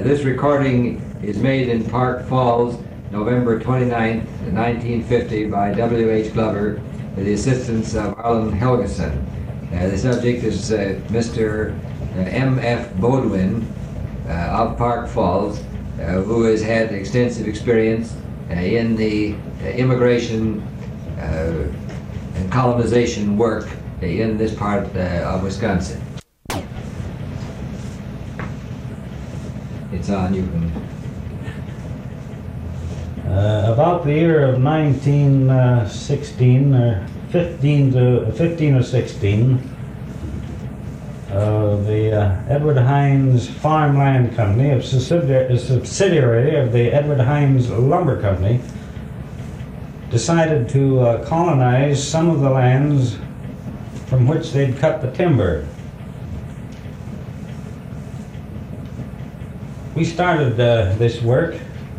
This recording is made in Park Falls, November 29th, 1950 by W.H. Glover with the assistance of Arlen Helgeson. The subject is Mr. M.F. Bodwin of Park Falls, who has had extensive experience in the immigration and colonization work in this part of Wisconsin. It's on, you can. About the year of 1916, or 15 or 16, the Edward Hines Farmland Company, a subsidiary of the Edward Hines Lumber Company, decided to colonize some of the lands from which they'd cut the timber. We started this work.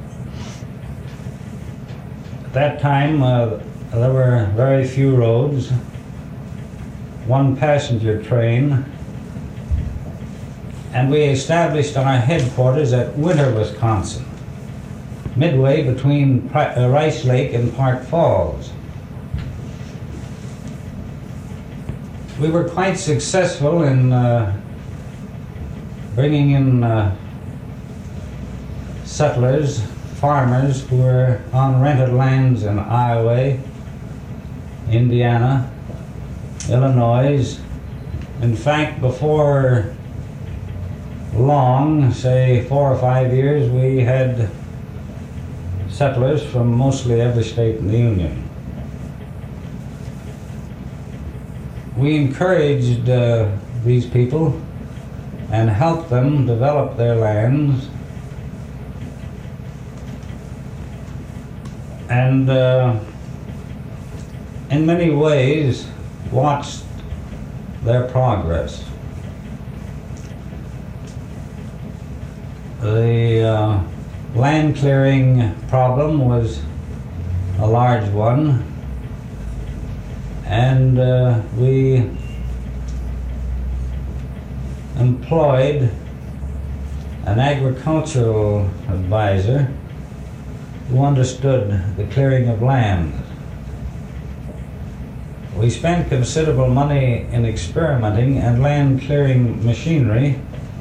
At that time, there were very few roads, one passenger train, and we established our headquarters at Winter, Wisconsin, midway between Rice Lake and Park Falls. We were quite successful in bringing in settlers, farmers who were on rented lands in Iowa, Indiana, Illinois. In fact, before long, say 4 or 5 years, we had settlers from mostly every state in the Union. We encouraged these people and helped them develop their lands, and in many ways watched their progress. The land clearing problem was a large one, and we employed an agricultural advisor who understood the clearing of land. We spent considerable money in experimenting and land clearing machinery,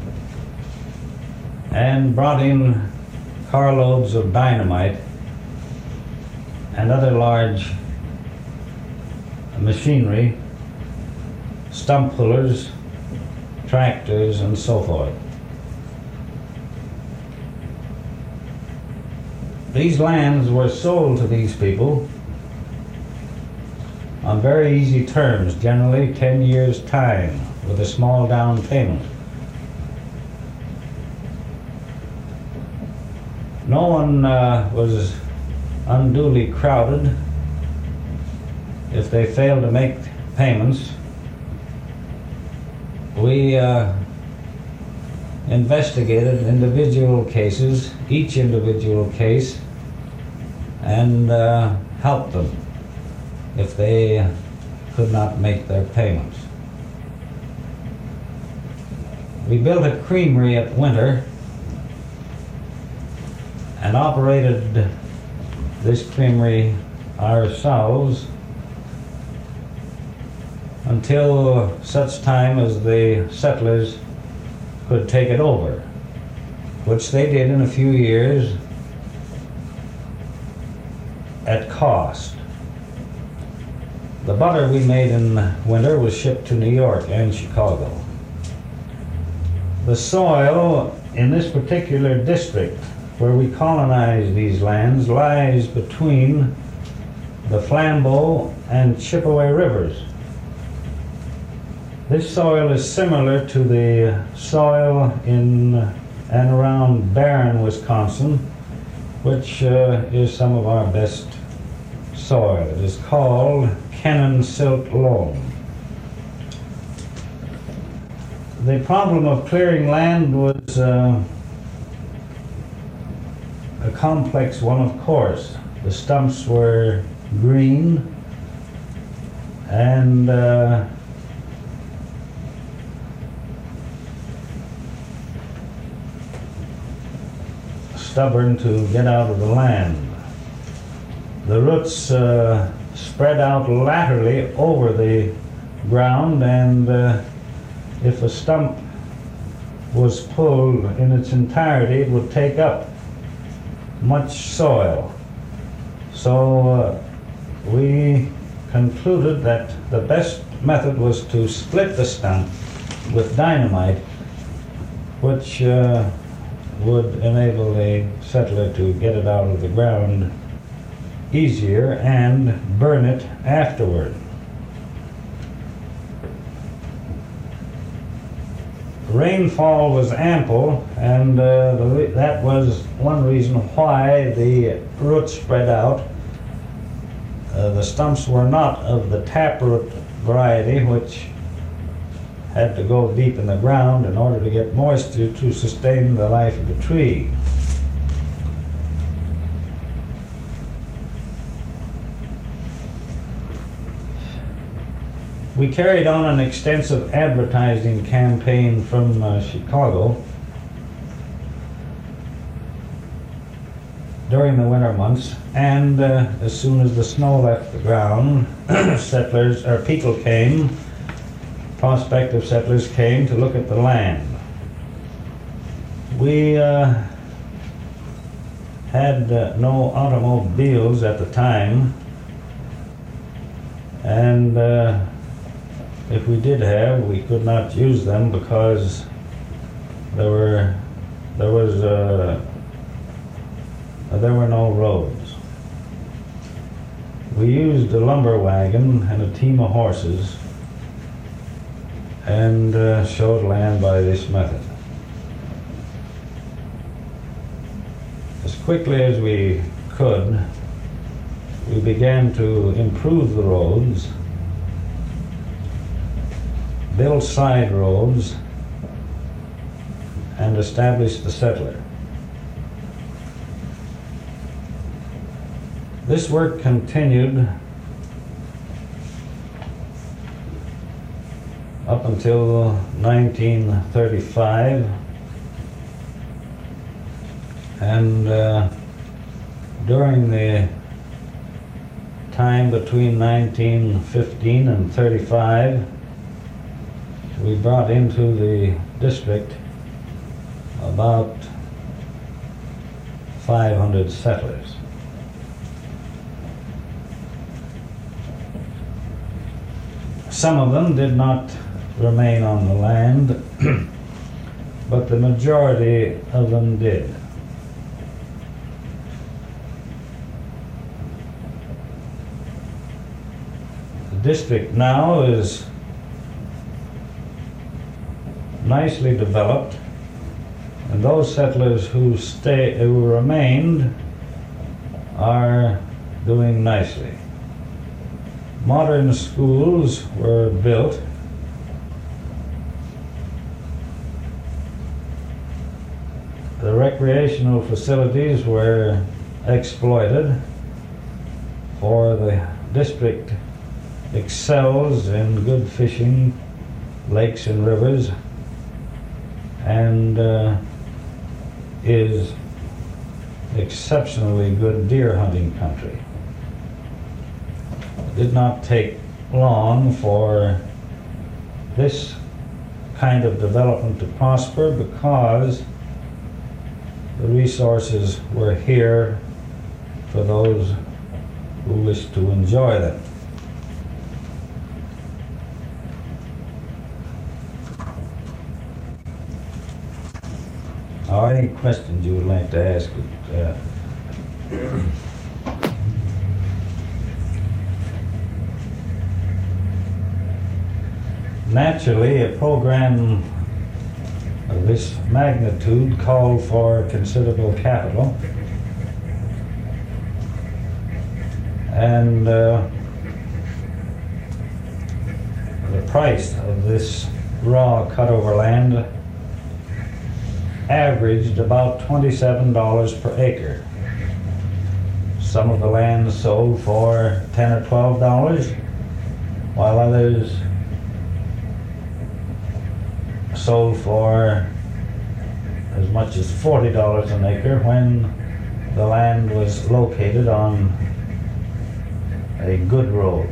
and brought in carloads of dynamite and other large machinery, stump pullers, tractors, and so forth. These lands were sold to these people on very easy terms, generally 10 years' time, with a small down payment. No one was unduly crowded. If they failed to make payments, we investigated individual cases, each individual case, and helped them if they could not make their payments. We built a creamery at Winter and operated this creamery ourselves until such time as the settlers could take it over, which they did in a few years at cost. The butter we made in Winter was shipped to New York and Chicago. The soil in this particular district where we colonized these lands lies between the Flambeau and Chippewa rivers. This soil is similar to the soil in and around Barron, Wisconsin, which is some of our best soil. It is called Kennon Silt Loam. The problem of clearing land was a complex one, of course. The stumps were green, and stubborn to get out of the land. The roots spread out laterally over the ground, and if a stump was pulled in its entirety, it would take up much soil. So we concluded that the best method was to split the stump with dynamite, which would enable a settler to get it out of the ground easier and burn it afterward. Rainfall was ample, and that was one reason why the roots spread out. The stumps were not of the taproot variety, which had to go deep in the ground in order to get moisture to sustain the life of the tree. We carried on an extensive advertising campaign from Chicago during the winter months, and as soon as the snow left the ground, people came, prospective settlers came to look at the land. We had no automobiles at the time, and if we did have, we could not use them because there were no roads. We used a lumber wagon and a team of horses and showed land by this method. As quickly as we could, we began to improve the roads, build side roads, and establish the settler. This work continued up until 1935, and during the time between 1915 and 35, we brought into the district about 500 settlers. Some of them did not remain on the land, but the majority of them did. The district now is nicely developed, and those settlers who remained are doing nicely. Modern schools were built. The recreational facilities were exploited, for the district excels in good fishing, lakes and rivers, and is exceptionally good deer hunting country. It did not take long for this kind of development to prosper because the resources were here for those who wished to enjoy them. Are any questions you would like to ask? Naturally, a program of this magnitude called for considerable capital, and the price of this raw cutover land averaged about $27 per acre. Some of the land sold for $10 or $12, while others sold for as much as $40 an acre when the land was located on a good road.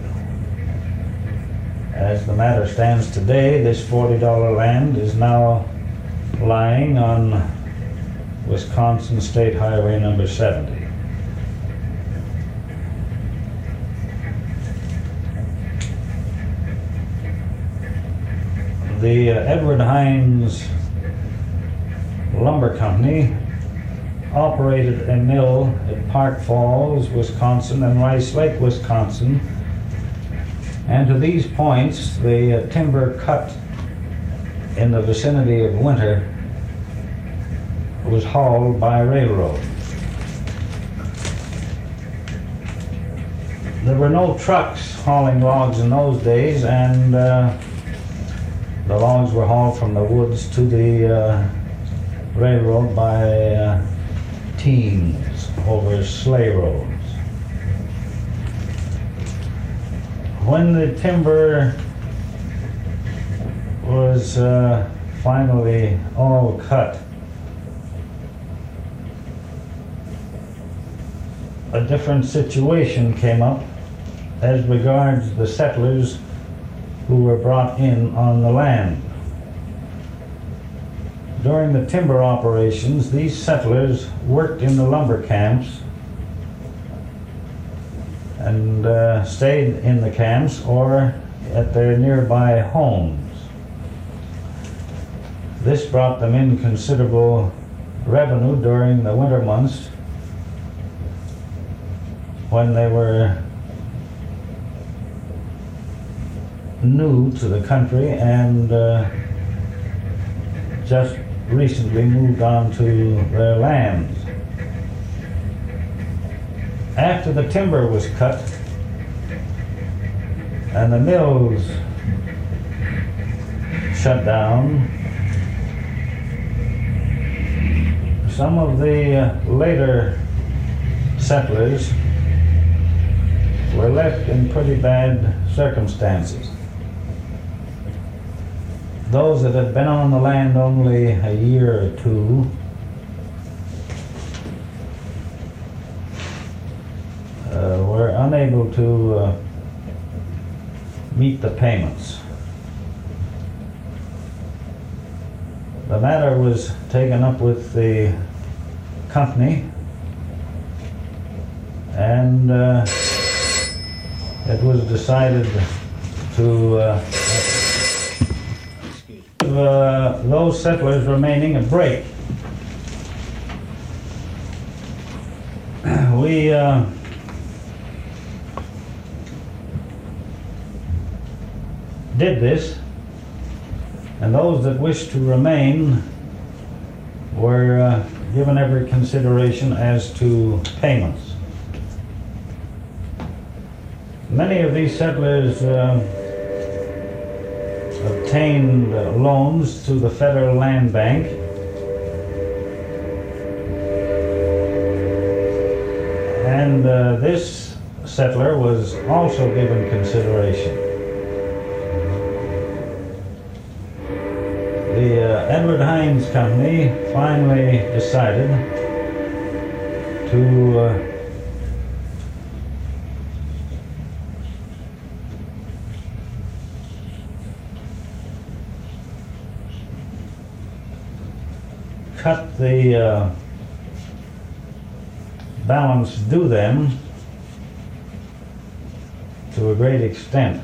As the matter stands today, this $40 land is now lying on Wisconsin State Highway number 70. The Edward Hines Lumber Company operated a mill at Park Falls, Wisconsin and Rice Lake, Wisconsin, and to these points the timber cut in the vicinity of Winter was hauled by railroad. There were no trucks hauling logs in those days, and the logs were hauled from the woods to the railroad by teams over sleigh roads. When the timber was finally all cut, a different situation came up as regards the settlers who were brought in on the land. During the timber operations, these settlers worked in the lumber camps and stayed in the camps or at their nearby homes. This brought them in considerable revenue during the winter months when they were new to the country and just recently moved on to their lands. After the timber was cut and the mills shut down, some of the later settlers were left in pretty bad circumstances. Those that had been on the land only a year or two were unable to meet the payments. The matter was taken up with the company, and it was decided to give those settlers remaining a break. We did this, and those that wished to remain were given every consideration as to payments. Many of these settlers obtained loans through the Federal Land Bank, and this settler was also given consideration. The Edward Hines Company finally decided to cut the balance due them to a great extent.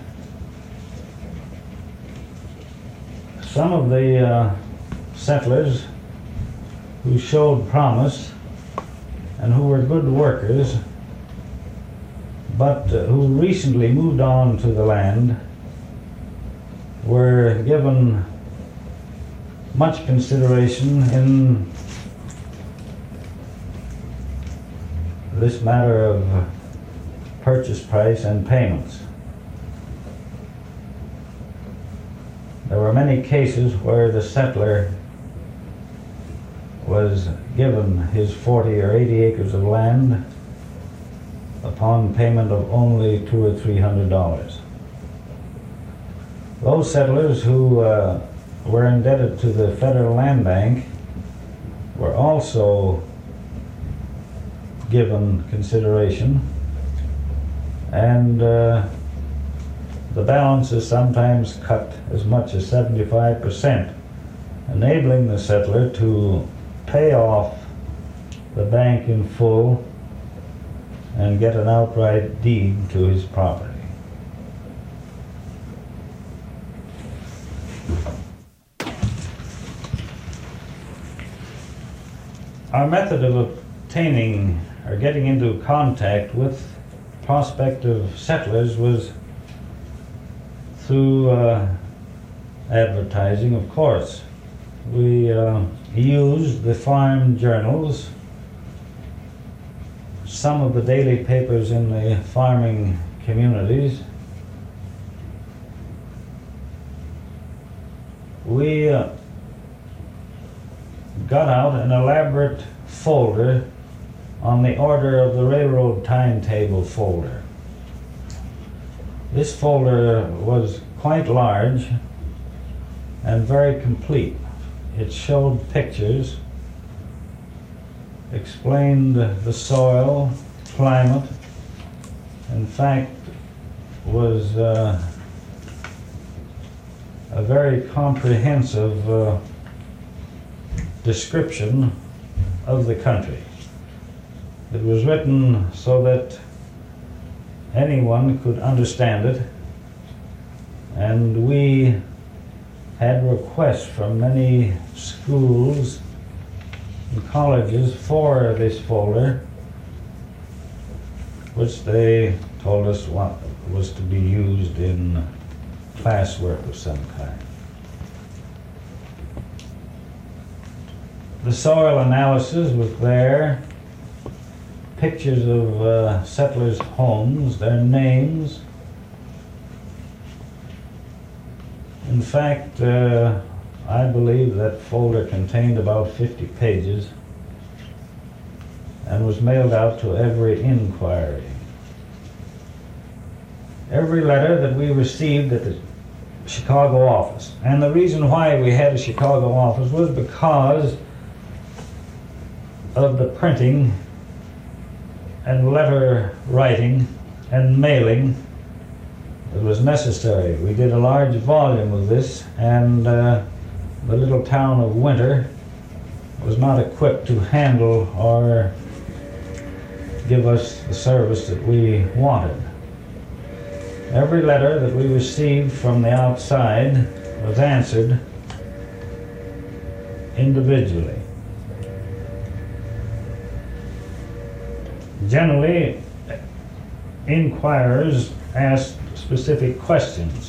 Some of the settlers who showed promise and who were good workers, but who recently moved on to the land, were given much consideration in this matter of purchase price and payments. There were many cases where the settler was given his 40 or 80 acres of land upon payment of only $200 or $300. Those settlers who were indebted to the Federal Land Bank were also given consideration, and the balance is sometimes cut as much as 75%, enabling the settler to pay off the bank in full and get an outright deed to his property. Our method of obtaining or getting into contact with prospective settlers was through advertising, of course. We used the farm journals, some of the daily papers in the farming communities. We got out an elaborate folder on the order of the railroad timetable folder. This folder was quite large and very complete. It showed pictures, explained the soil, climate, in fact was a very comprehensive description of the country. It was written so that anyone could understand it, and we had requests from many schools and colleges for this folder, which they told us was to be used in classwork of some kind. The soil analysis was there, pictures of settlers' homes, their names. In fact, I believe that folder contained about 50 pages and was mailed out to every inquiry. Every letter that we received at the Chicago office. And the reason why we had a Chicago office was because of the printing and letter writing and mailing that was necessary. We did a large volume of this, and the little town of Winter was not equipped to handle or give us the service that we wanted. Every letter that we received from the outside was answered individually. Generally, inquirers asked specific questions,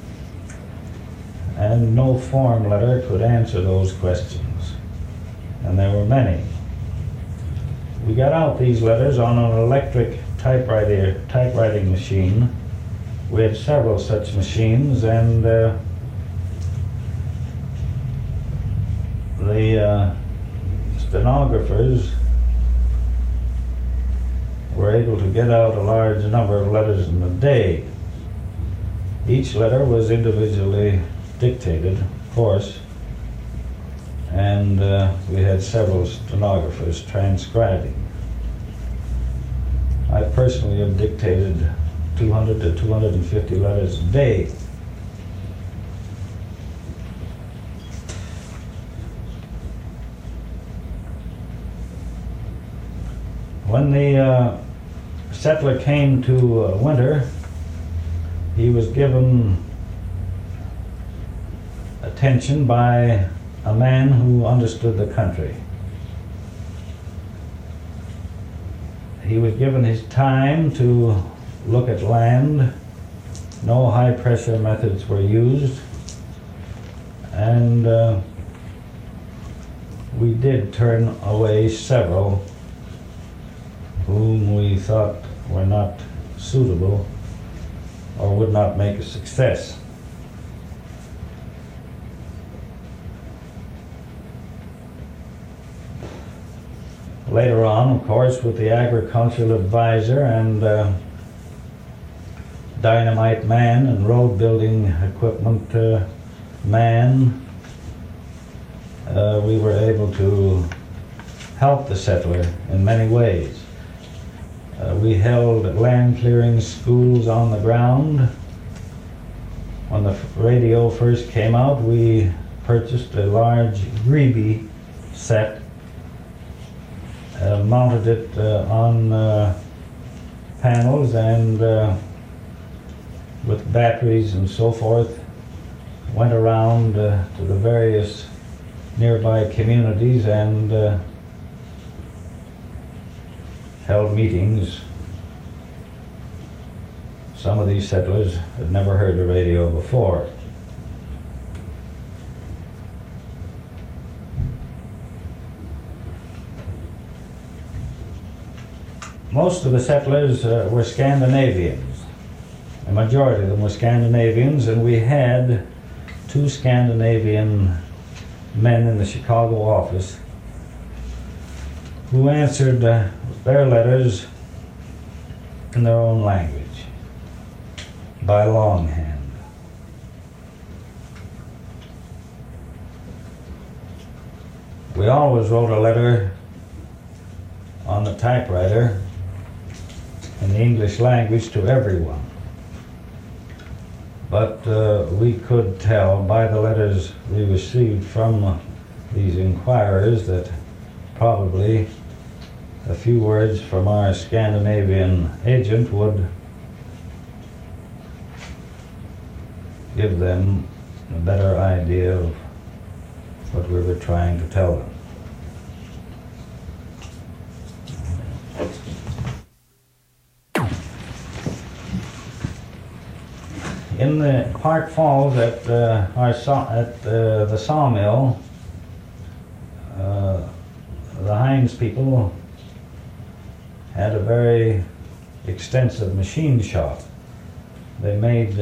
and no form letter could answer those questions, and there were many. We got out these letters on an electric typewriting machine. We had several such machines, and the stenographers were able to get out a large number of letters in a day. Each letter was individually dictated, of course, and we had several stenographers transcribing. I personally have dictated 200 to 250 letters a day. When the settler came to Winter, he was given attention by a man who understood the country. He was given his time to look at land. No high pressure methods were used, and we did turn away several whom we thought were not suitable or would not make a success. Later on, of course, with the agricultural advisor and dynamite man and road building equipment man, we were able to helped the settler in many ways. We held land clearing schools on the ground. When the radio first came out, we purchased a large Greeby set, mounted it on panels and with batteries and so forth, went around to the various nearby communities and held meetings. Some of these settlers had never heard the radio before. Most of the settlers were Scandinavians. A majority of them were Scandinavians, and we had 2 Scandinavian men in the Chicago office who answered their letters in their own language, by longhand. We always wrote a letter on the typewriter in the English language to everyone. But we could tell by the letters we received from these inquirers that probably a few words from our Scandinavian agent would give them a better idea of what we were trying to tell them. In the Park Falls at the sawmill, the Hines people had a very extensive machine shop. They made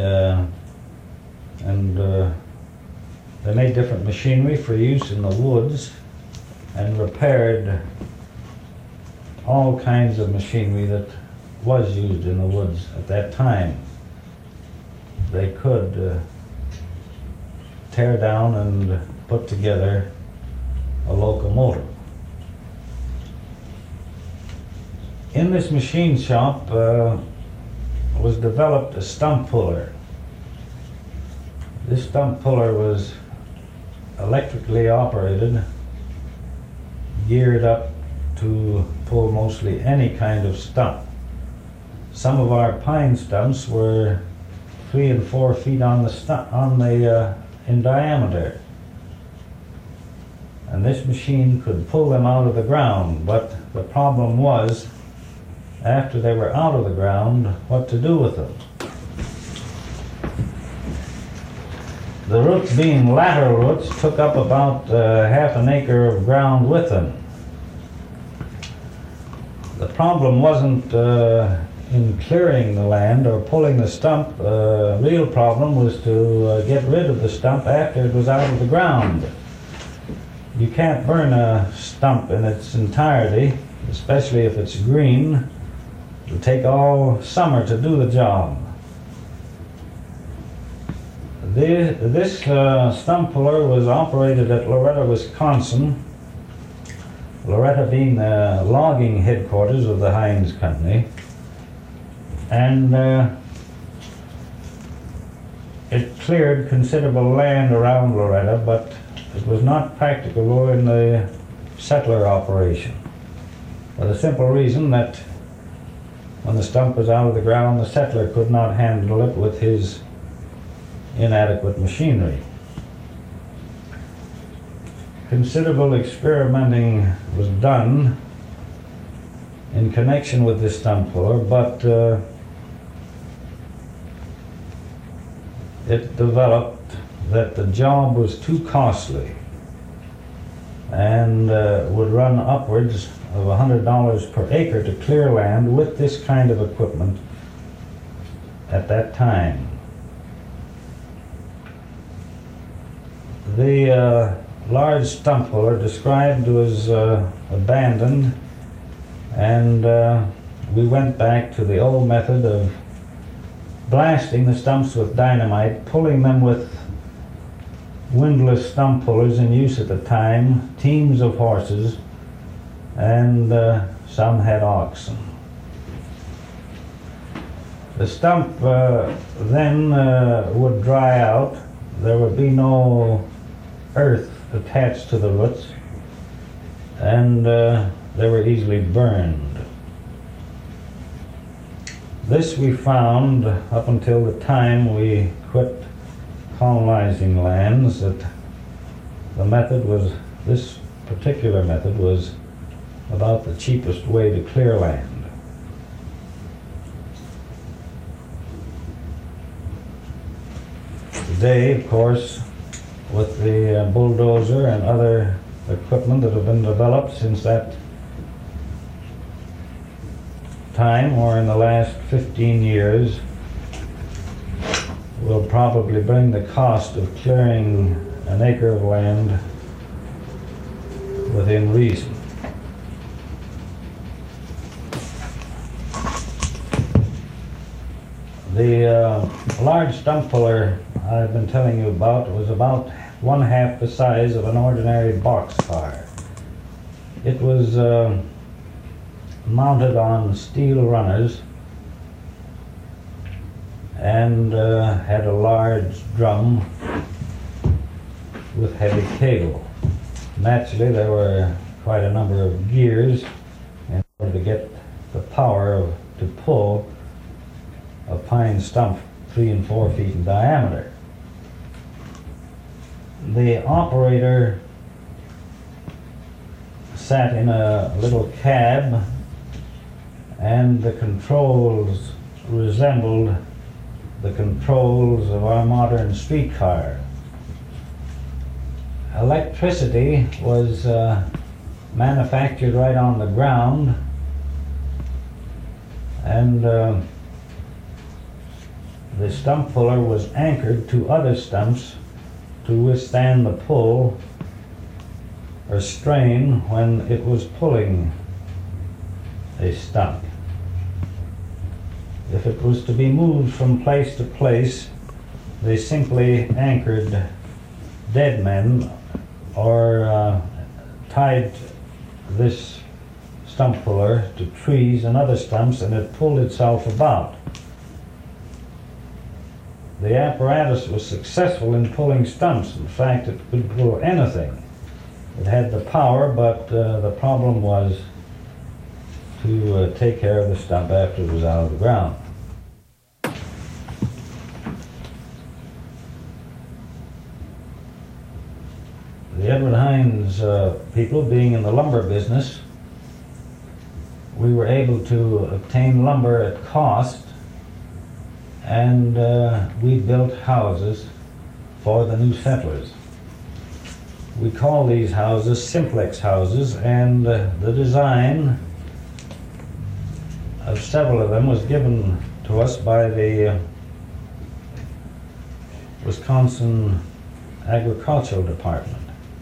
different machinery for use in the woods and repaired all kinds of machinery that was used in the woods at that time. They could tear down and put together a locomotive. In this machine shop was developed a stump puller. This stump puller was electrically operated, geared up to pull mostly any kind of stump. Some of our pine stumps were 3 and 4 feet in diameter. And this machine could pull them out of the ground, but the problem was, after they were out of the ground, what to do with them. The roots, being lateral roots, took up about half an acre of ground with them. The problem wasn't in clearing the land or pulling the stump. The real problem was to get rid of the stump after it was out of the ground. You can't burn a stump in its entirety, especially if it's green. It'll take all summer to do the job. This stump puller was operated at Loretta, Wisconsin. Loretta being the logging headquarters of the Hines Company. And it cleared considerable land around Loretta, but it was not practicable in the settler operation, for the simple reason that when the stump was out of the ground, the settler could not handle it with his inadequate machinery. Considerable experimenting was done in connection with this stump puller, but it developed that the job was too costly and would run upwards of $100 per acre to clear land with this kind of equipment at that time. The large stump puller described was abandoned, and we went back to the old method of blasting the stumps with dynamite, pulling them with windlass stump pullers in use at the time, teams of horses, and some had oxen. The stump then would dry out. There would be no earth attached to the roots, and they were easily burned. This we found up until the time we quit colonizing lands, that the method was, this particular method was about the cheapest way to clear land. Today, of course, with the bulldozer and other equipment that have been developed since that time, or in the last 15 years, will probably bring the cost of clearing an acre of land within reason. The large stump puller I've been telling you about was about 1/2 the size of an ordinary boxcar. It was mounted on steel runners and had a large drum with heavy cable. Naturally, there were quite a number of gears in order to get the power to pull a pine stump 3 and 4 feet in diameter. The operator sat in a little cab, and the controls resembled the controls of our modern streetcar. Electricity was manufactured right on the ground, and the stump puller was anchored to other stumps to withstand the pull or strain when it was pulling a stump. If it was to be moved from place to place, they simply anchored dead men or tied this stump puller to trees and other stumps, and it pulled itself about. The apparatus was successful in pulling stumps. In fact, it could pull anything. It had the power, but the problem was to take care of the stump after it was out of the ground. The Edward Hines people, being in the lumber business, we were able to obtain lumber at cost, and we built houses for the new settlers. We call these houses simplex houses, and the design of several of them was given to us by the Wisconsin Agricultural Department.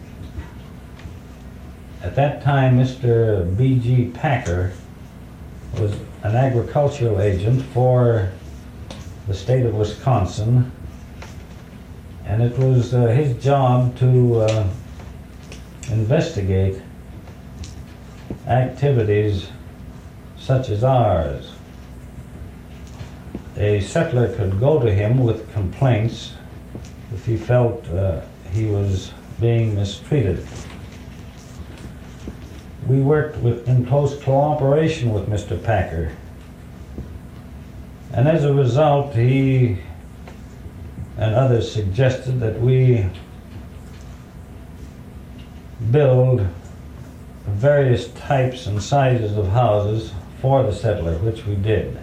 At that time, Mr. B.G. Packer was an agricultural agent for the state of Wisconsin, and it was his job to investigate activities such as ours. A settler could go to him with complaints if he felt he was being mistreated. We worked in close cooperation with Mr. Packer, and as a result, he and others suggested that we build various types and sizes of houses for the settler, which we did.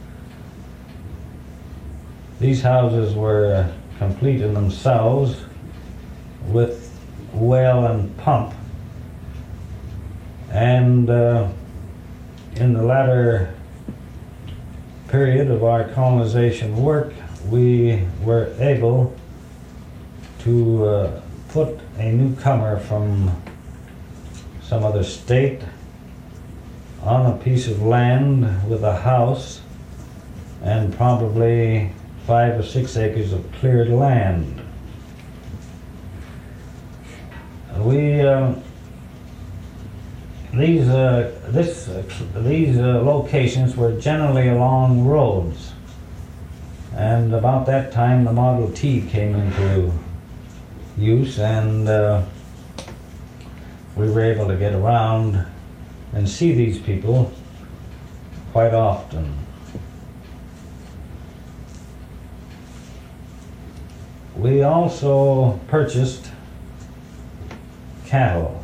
These houses were complete in themselves with well and pump, and in the latter period of our colonization work, we were able to put a newcomer from some other state on a piece of land with a house and probably 5 or 6 acres of cleared land. these locations were generally along roads, and about that time the Model T came into use, and we were able to get around and see these people quite often. We also purchased cattle.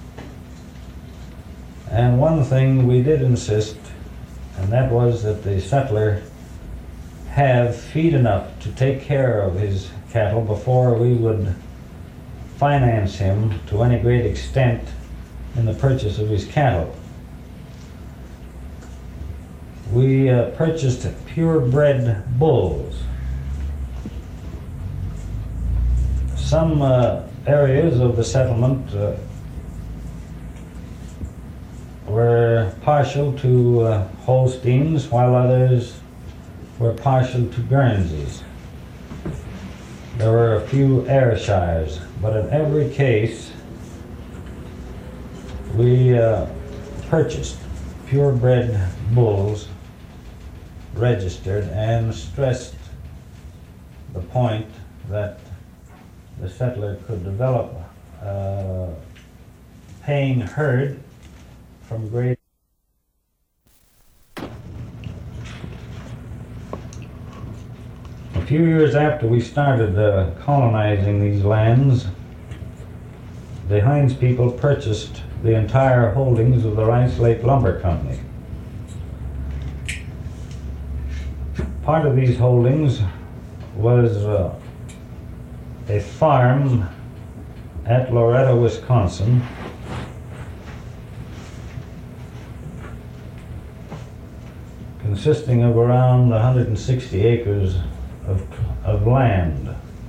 And one thing we did insist, and that was that the settler have feed enough to take care of his cattle before we would finance him to any great extent in the purchase of his cattle. We purchased purebred bulls. Some areas of the settlement were partial to Holsteins, while others were partial to Guernseys. There were a few Ayrshires, but in every case we purchased purebred bulls, registered, and stressed the point that the settler could develop a paying herd from great. A few years after we started colonizing these lands, the Hines people purchased the entire holdings of the Rice Lake Lumber Company. Part of these holdings was a farm at Loretto, Wisconsin, consisting of around 160 acres of land.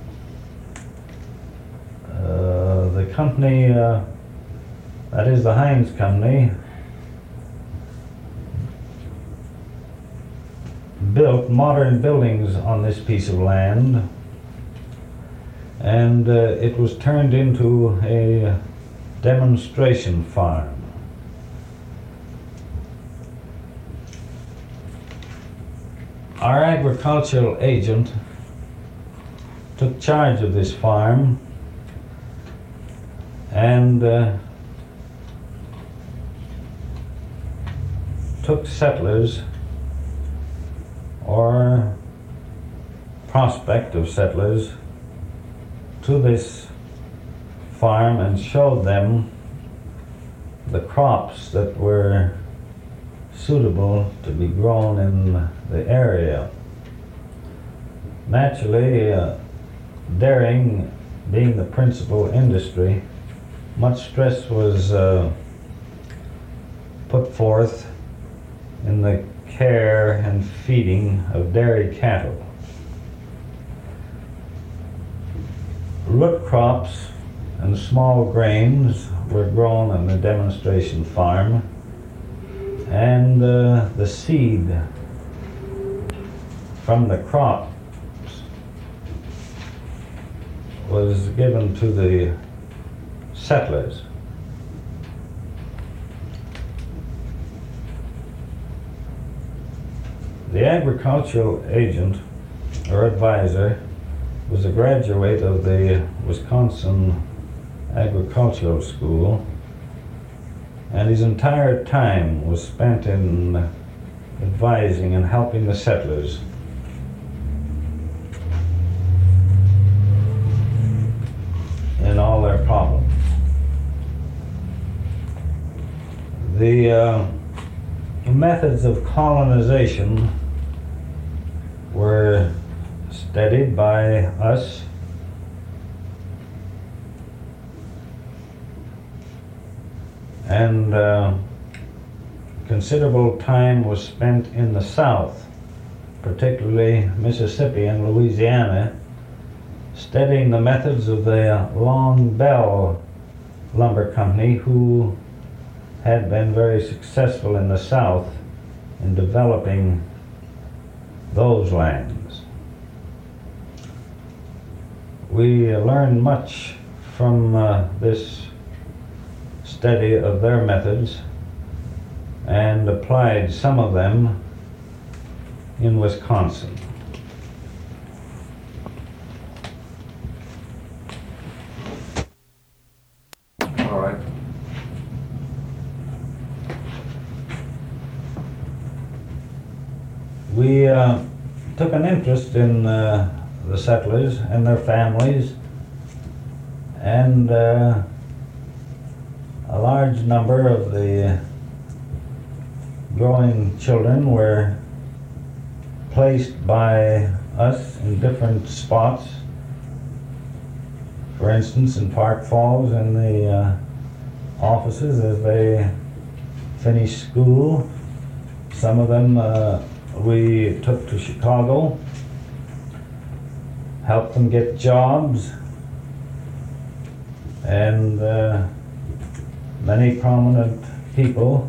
The company, that is the Hines Company, built modern buildings on this piece of land, and it was turned into a demonstration farm. Our agricultural agent took charge of this farm and took settlers or prospective settlers to this farm and showed them the crops that were suitable to be grown in the area. Naturally, dairying being the principal industry, much stress was put forth in the care and feeding of dairy cattle. Root crops and small grains were grown on the demonstration farm, and the seed from the crops was given to the settlers. The agricultural agent or advisor was a graduate of the Wisconsin Agricultural School, and his entire time was spent in advising and helping the settlers. In all their problems. The methods of colonization were studied by us, and considerable time was spent in the South, particularly Mississippi and Louisiana, studying the methods of the Long Bell Lumber Company, who had been very successful in the South in developing those lands. We learned much from this study of their methods, and applied some of them in Wisconsin. All right. We took an interest in the settlers and their families, and a large number of the growing children were placed by us in different spots. For instance, in Park Falls, in the offices as they finished school. Some of them we took to Chicago, helped them get jobs, and many prominent people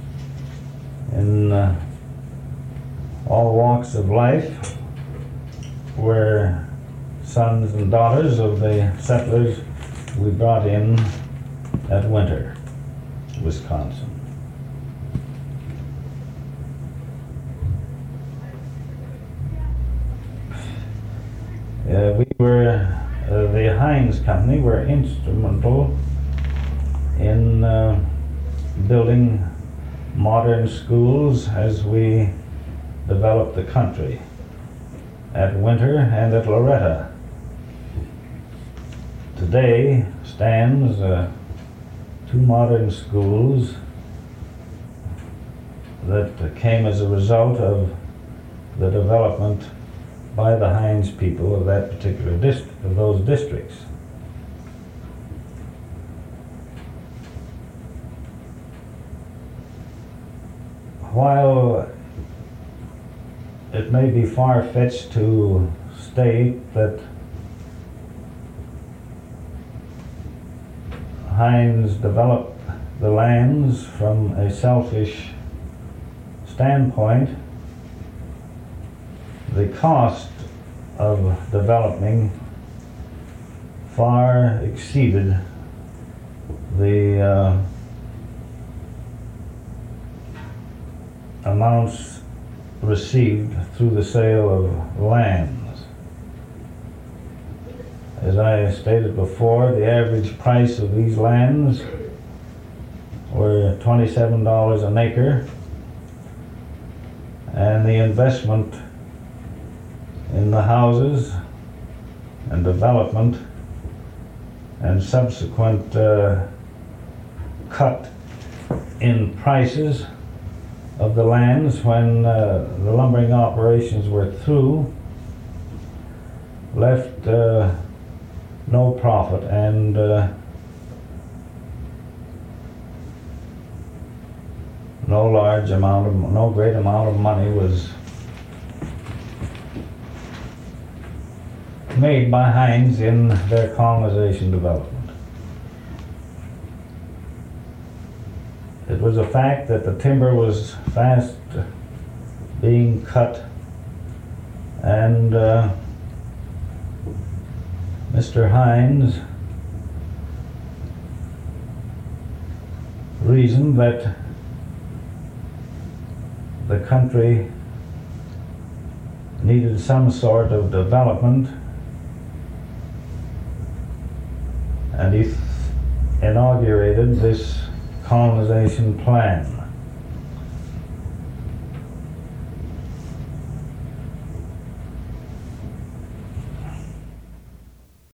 in all walks of life were sons and daughters of the settlers we brought in at Winter, Wisconsin. The Heinz Company were instrumental in building modern schools as we developed the country at Winter and at Loretta. Today stands two modern schools that came as a result of the development by the Heinz people of that particular of those districts. While it may be far-fetched to state that Heinz developed the lands from a selfish standpoint, the cost of developing far exceeded the amounts received through the sale of lands. As I stated before, the average price of these lands were $27 an acre, and the investment in the houses and development and subsequent cut in prices of the lands when the lumbering operations were through left no profit, and no great amount of money was made by Heinz in their colonization development. It was a fact that the timber was fast being cut, and Mr. Heinz reasoned that the country needed some sort of development, and he inaugurated this colonization plan.